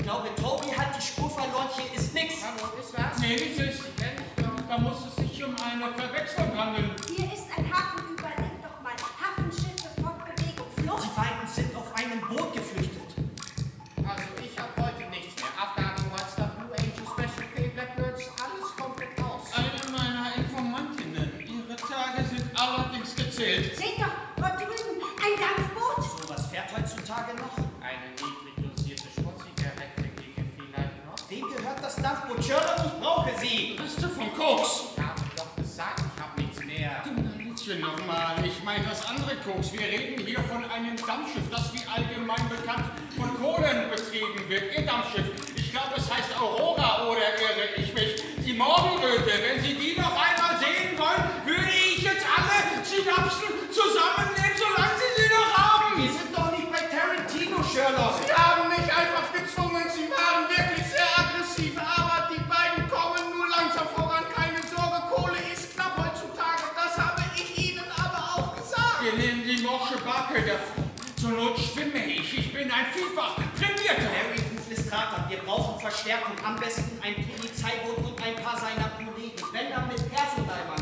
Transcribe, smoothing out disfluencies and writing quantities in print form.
glaube, Toby hat die Spur verloren. Hier ist nix. Hallo, ist was? Nee, nichts ist. Da muss es sich um eine Verwechslung handeln. Hier ist ein Hafen, überleg doch mal. Hafenschiffe, Fortbewegung, Flucht. Die beiden sind auf einem Boot geflüchtet. Also, ich habe heute nichts mehr. Abgabe, WhatsApp, Blue Angel, Special K, Blackbirds, alles komplett aus. Eine meiner Informantinnen. Ihre Tage sind allerdings gezählt. Seht doch, dort drüben, ein Dampfboot. So was fährt heutzutage noch? Eine niedrig dosierte Schmutzzigarette ginge vielleicht noch. Wem gehört das Dampfboot? Sherlock, ich brauche sie. Reste von Koks. Ich habe doch gesagt, ich habe nichts mehr. Mädchen nochmal. Ich meine das andere Koks. Wir reden hier von einem Dampfschiff, das wie allgemein bekannt von Kohlen betrieben wird. Ihr Dampfschiff. Ich glaube, es heißt Aurora, oder irre ich mich? Die Morgenröte. Wenn Sie die noch einmal sehen wollen, würde ich jetzt alle Synapsen zusammennehmen, solange Sie sie noch haben. Wir sind doch nicht bei Tarantino, Sherlock. Sie haben mich einfach gezwungen, Sie waren wirklich sehr aggressiv, aber die beiden kommen nur langsam voran. Keine Sorge, Kohle ist knapp heutzutage, das habe ich Ihnen aber auch gesagt. Wir nehmen die morsche Barke davon. Zur Not schwimme ich. Ich bin ein vielfach trainierter. Harry, ruf Listrata. Wir brauchen Verstärkung. Am besten ein Polizeiboot und ein paar seiner Kollegen. Wenn dann mit Personal.